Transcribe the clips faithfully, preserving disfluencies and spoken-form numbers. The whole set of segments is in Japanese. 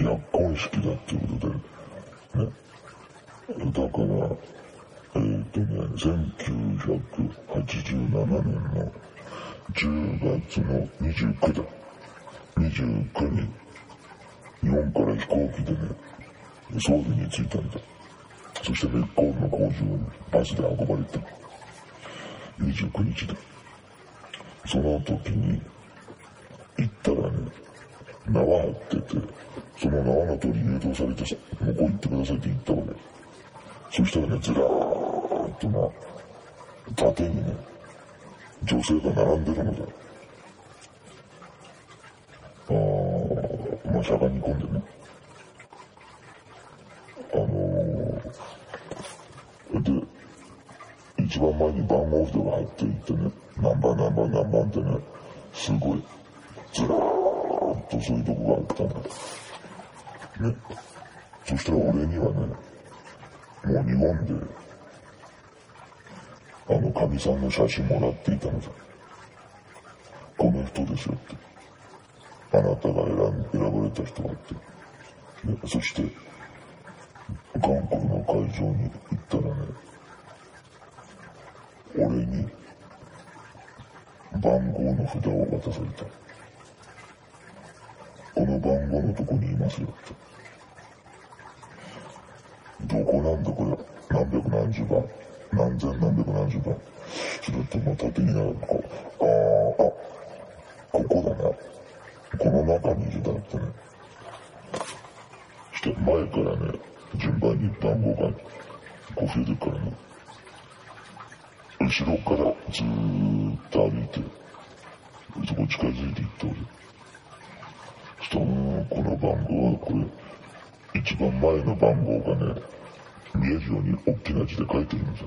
約婚式だっていうことで、ね。だから、えっとね、せんきゅうひゃくはちじゅうななねんのじゅうがつのにじゅうくだ。にじゅうくに日本から飛行機でね、ソウルに着いたんだ。そしてメッコールの工場にバスで運ばれた。にじゅうくにちだ。その時に行ったらね、縄張ってて、その縄の通り誘導されてさ、向こう行ってくださいって言ったわけ。そしたらね、ずらーっとな、縦にね、女性が並んでるのだ。あー、まあ、しゃがみ込んでね。あのー、で、一番前に番号札が入っていってね、何番何番何番ってね、すごい、ずらーっとそういうとこがあったんだ。ね。そしたら俺にはね、もう日本で、あの神さんの写真もらっていたのさ。この人ですよって。あなたが選ん選ばれた人はって。ね、そして、韓国の会場に行ったらね、俺に番号の札を渡された。この番号のとこにいますよって。どこなんだこれ、何百何十番、何千何百何十番。それとも縦になるこう、ああ、あ、ここだな。この中にいるだってね。そして前からね、順番に番号がこう増えてるからね。後ろからずーっと歩いて、そこ近づいていって俺。そしたらもうこの番号はこれ、一番前の番号がね、見えるように大きな字で書いてるのさ。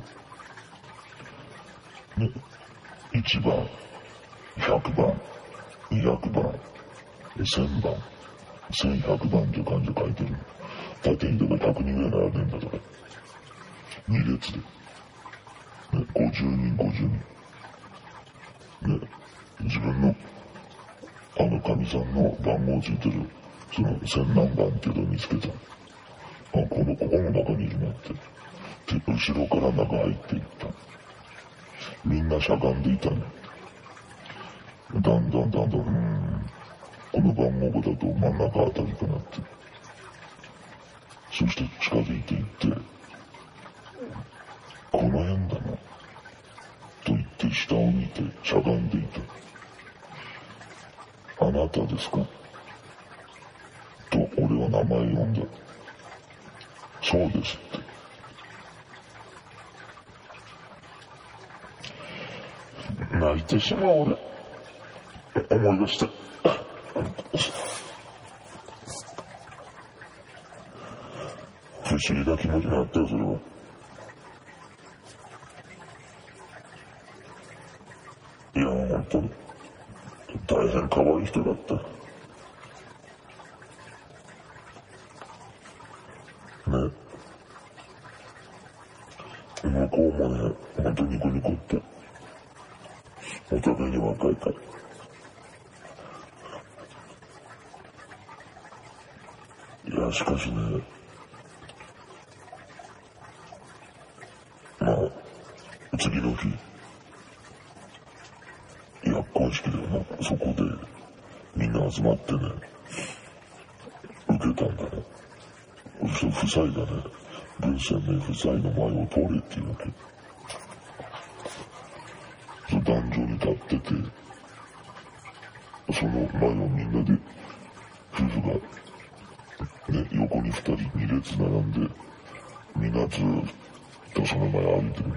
ね、いちばん、ひゃくばん、にひゃくばん、せんばん、せんひゃくばんっていう感じで書いてるの。縦にだからひゃくにんぐらい並んでんだとか。に列で。ね、ごじゅうにんごじゅうにん。ね、自分の、あの神さんの番号ついてる、その千何番っていうのを見つけた。あ、この、ここの中にいるなって。で、後ろから中入っていった。みんなしゃがんでいたね。だんだんだんだん、うーん、この番号だと真ん中あたりかなって。そして近づいていって、この辺だな。と言って下を見てしゃがんでいた。あなたですかと俺は名前を呼んだ。そうですって。泣いてしまう俺。思い出して。不思議な気持ちになったよ、それは。いや、本当に。大変可愛い人だった。ね。向こうもね、本当にニコニコって。お互いに若いから。いや、しかしね、まあ、次の日、約婚式でな、そこでみんな集まってね、受けたんだね。そして夫妻がね、文鮮明夫妻の前を通れっていうわけ。その壇上に立ってて、その前をみんなで、夫婦が、ね、横に二人、二列並んで、みんなずーっとその前歩いてる。